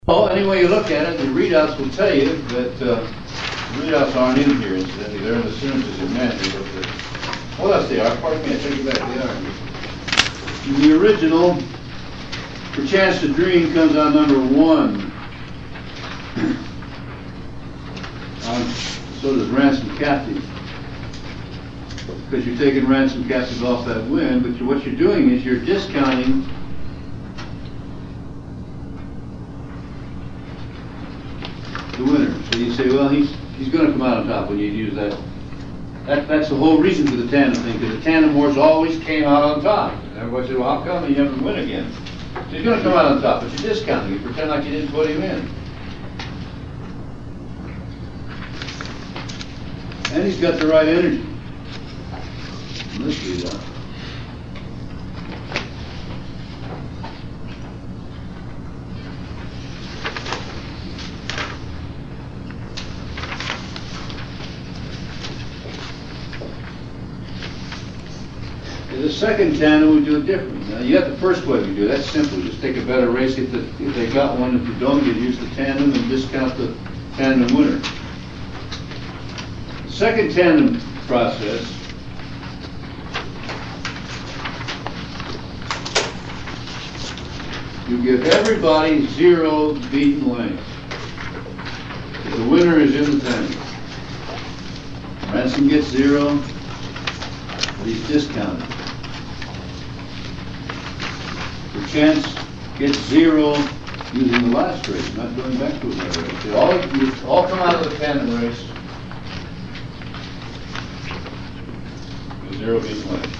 Well, any way you look at it, the readouts will tell you that the readouts aren't in here, incidentally. They're in the synergism manual. Well, else they are. Pardon me, I take it back. They are. In the original, For Chance to Dream comes on number 1. So does Ransom Captive. Because you're taking Ransom Captive off that win, but what you're doing is you're discounting the winner. So you say, well, he's going to come out on top when you use that. That's the whole reason for the tandem thing, because the tandem horse always came out on top. And everybody said, well, how come he never win again? So he's going to come out on top, but you're discounting. You pretend like you didn't put him in. And he's got the right energy. Let's do that. The second tandem, we do it differently. Now, you got the first way we do it. That's simple. Just take a better race. If they got one, if you don't, you use the tandem and discount the tandem winner. The second tandem process you give everybody 0 beaten lengths. The winner is in the tandem. Ransom gets 0, but he's discounted. For Chance gets 0 using the last race, not going back to another race. They all come out of the tandem race with 0 beaten lengths.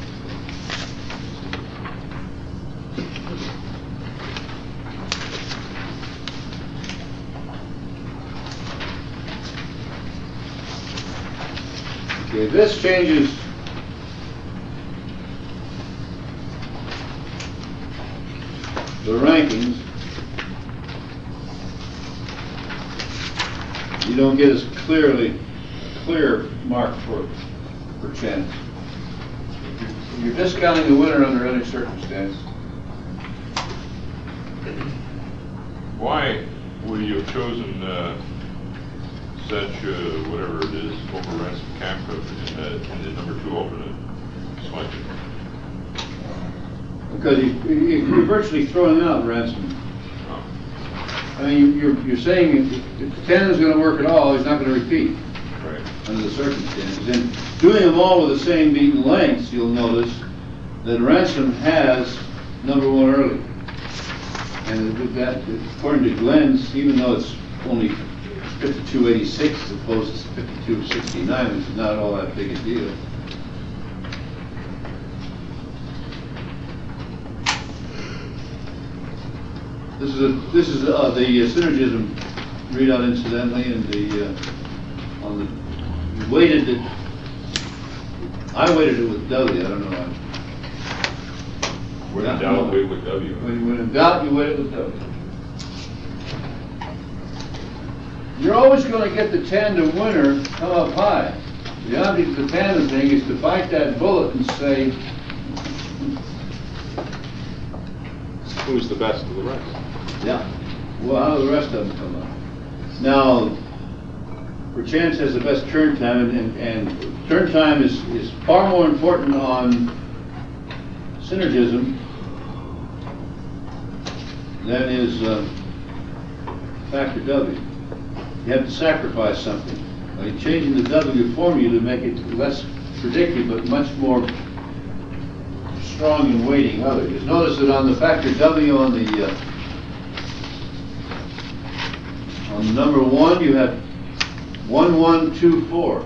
Okay, this changes the rankings. You don't get as clear mark for Chance. You're discounting the winner under any circumstance. Why would you have chosen such whatever it is over Ransom Captive in the number 2 alternate selection? Because you're virtually throwing out Ransom. Oh. I mean, you're saying if the tandem's going to work at all, he's not going to repeat. Right. Under the circumstances. And doing them all with the same beaten lengths, you'll notice that Ransom has number 1 early. And that, according to Glenn's, even though it's only 52.86 as opposed to 52.69, which is not all that big a deal. This is the synergism readout, incidentally, and you weighted it. I weighted it with W. I don't know why. When in doubt, weight with W. When in doubt, you weight it with W. You're always going to get the tandem winner come up high. The object of the tandem thing is to bite that bullet and say, who's the best of the rest? yeah. Well, how do the rest of them come up? Now, For Chance has the best turn time, and turn time is far more important on synergism than is factor W. You have to sacrifice something. By changing the W formula to make it less predictive, but much more strong in weighting others. Just notice that on the factor W on the number 1, you have 1, 1, 2, 4.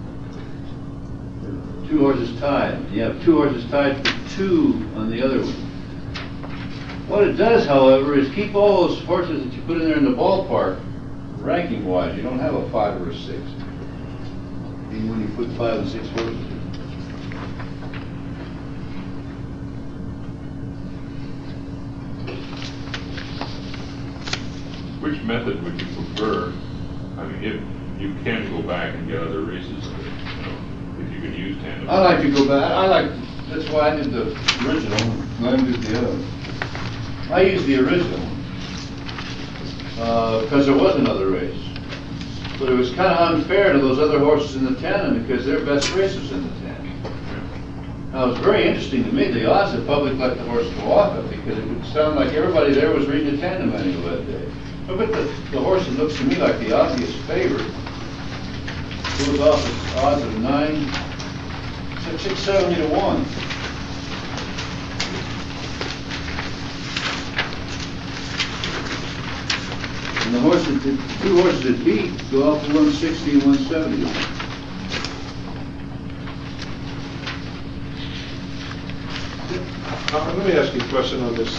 2 horses tied. You have 2 horses tied for 2 on the other one. What it does, however, is keep all those horses that you put in there in the ballpark ranking-wise. You don't have a 5 or a 6. Even when you put 5 and 6 horses in. Which method would you prefer? I mean, if you can go back and get other races, if you can use tandem. I like to go back. That's why I did the original. Glenn did the other. I use the original. because there was another race. But it was kind of unfair to those other horses in the tandem because their best race was in the tandem. Now, it was very interesting to me, the odds the public let the horse go off it, because it would sound like everybody there was reading the tandem manual that day. But the horse that looks to me like the obvious favorite goes off at odds of 670 to 1. And the two horses that beat go off to 160 and 170. Let me ask you a question on this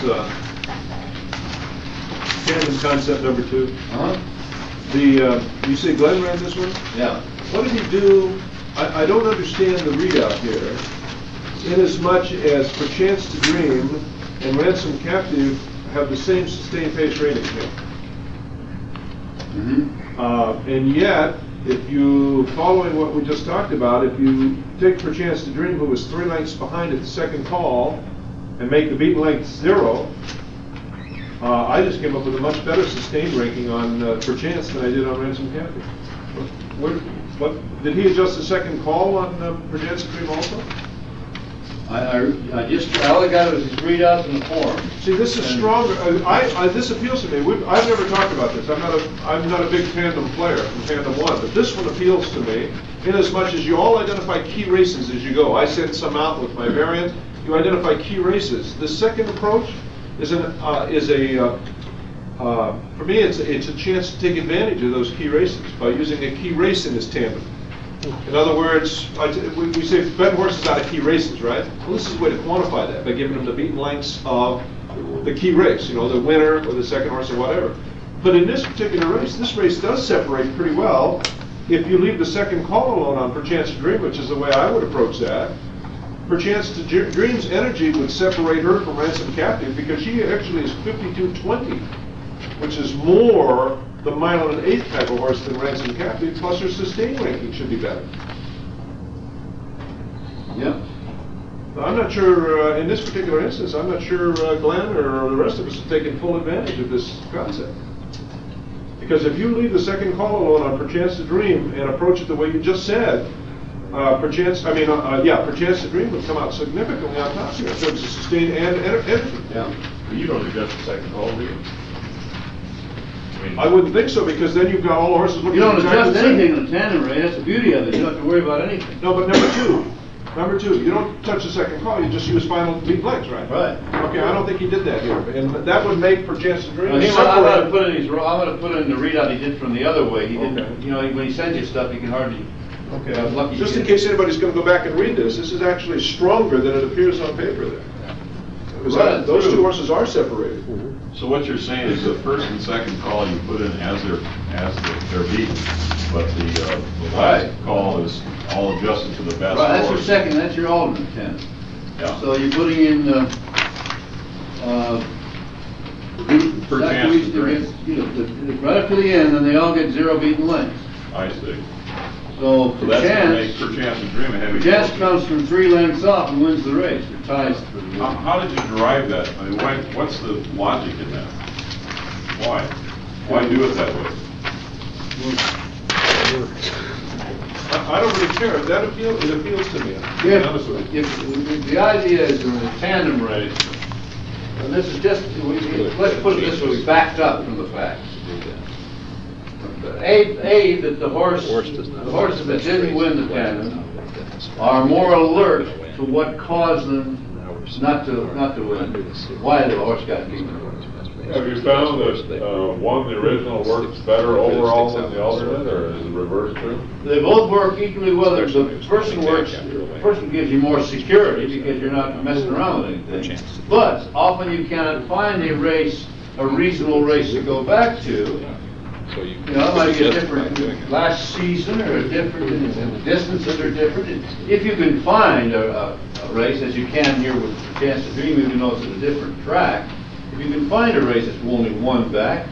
tandem concept number 2. You say Glenn ran this one? Yeah. What did he do? I don't understand the readout here. In as much as Perchance to Dream and Ransom Captive have the same sustained pace rating here. And yet, if you, following what we just talked about, if you take Perchance to Dream, who was 3 lengths behind at the second call, and make the beaten length 0, I just came up with a much better sustained ranking on Perchance than I did on Ransom Captive. What did he adjust the second call on Perchance to Dream also? All I got was his readouts in the form. See, this is stronger. This appeals to me. I've never talked about this. I'm not a big tandem player from Tandem 1, but this one appeals to me in as much as you all identify key races as you go. I send some out with my variant. You identify key races. The second approach is for me, it's a chance to take advantage of those key races by using a key race in this tandem. In other words, we say bet horses out of key races, right? Well, this is a way to quantify that by giving them the beaten lengths of the key race, the winner or the second horse or whatever. But in this particular race, this race does separate pretty well. If you leave the second call alone on Perchance to Dream, which is the way I would approach that, Perchance to Dream's energy would separate her from Ransom Captive because she actually is 52-20, which is more the 1 1/8 type of horse than Ransom Captive, plus her sustained ranking should be better. Yeah. I'm not sure, in this particular instance, I'm not sure Glenn or the rest of us have taken full advantage of this concept. Because if you leave the second call alone on Perchance to Dream and approach it the way you just said, Perchance to Dream would come out significantly on top here in terms of sustained and energy. Yeah. But you don't adjust the second call, do you? I wouldn't think so, because then you've got all the horses looking You don't exactly adjust the same. anything in the tandem race. That's the beauty of it. You don't have to worry about anything. No, but number two, you don't touch the second call, you just use final beat legs, right? Right. Okay, I don't think he did that here, and that would make Perchance to Dream I'm going to separate. put in the readout he did from the other way. He didn't, Okay. when he sends you stuff, you can hardly. Okay, I was lucky. just in case anybody's going to go back and read this is actually stronger than it appears on paper there. Because Right, those true. two horses are separated. So what you're saying is the first and second call you put in as they're beaten, but the last call is all adjusted to the best Right, that's your horse. second. That's your alternate tandem. Yeah. So you're putting in Perchance to Dream. right up to the end, and they all get 0 beaten lengths. I see. So So that's going to make Perchance Perchance to Dream a heavy. Perchance favorite. comes from 3 lengths off and wins the race. Or ties for the win. How did you derive that? I mean, what's the logic in that? Why? Why do it that way? I don't really care. It appeals to me. To be honest with you. If the idea is in the tandem race, and this is just, let's put it this way, we backed up from the facts. That the horses that didn't win the tandem are more alert to what caused them not to win. Why the horse got beaten. Have you found that the original works better overall than the alternate, or is it reversed true? They both work equally well. The person gives you more security because you're not messing around with anything. But often you cannot find a reasonable race to go back to. It might be a different last season, or a different, the distances are different. If you can find a race, as you can here with Chance to Dream, even though it's at a different track, if you can find a race that's only 1 back,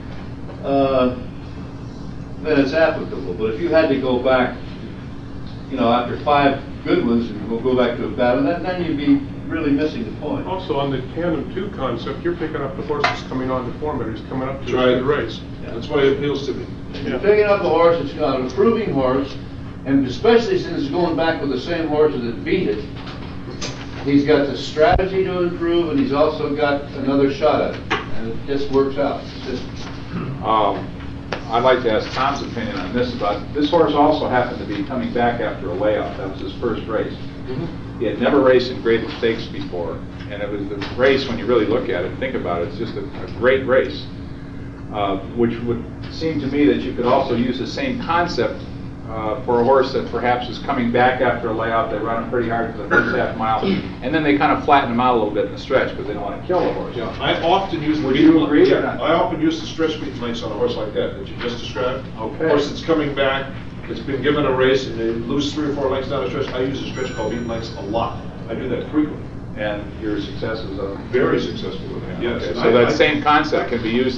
then it's applicable. But if you had to go back, after 5 good ones, and we'll go back to a bad one, then you'd be really missing the point. Also, on the tandem two concept, you're picking up the horse that's coming on to form it, who's coming up to That's right. the race. That's why it appeals to me. You're picking up a horse that's got an improving horse, and especially since it's going back with the same horse that beat it, he's got the strategy to improve, and he's also got another shot at it, and it just works out. It's just- I'd like to ask Tom's opinion on this. This horse also happened to be coming back after a layoff. That was his first race. He had never raced in graded stakes before, and it was the race, when you really look at it and think about it, it's just a great race, which would seem to me that you could also use the same concept for a horse that perhaps is coming back after a layoff. They run him pretty hard for the first half mile, and then they kind of flatten him out a little bit in the stretch because they don't want to kill the horse. Yeah, I often use the Would you agree or yeah, not? I often use the stretch beaten lengths on a horse like that you just described. Okay. Horse that's coming back, it's been given a race, and they lose 3 or 4 lengths down the stretch. I use a stretch called beaten lengths a lot. I do that frequently. And your successes are Very successful with that. Yes. Okay, and so I- that same concept can be used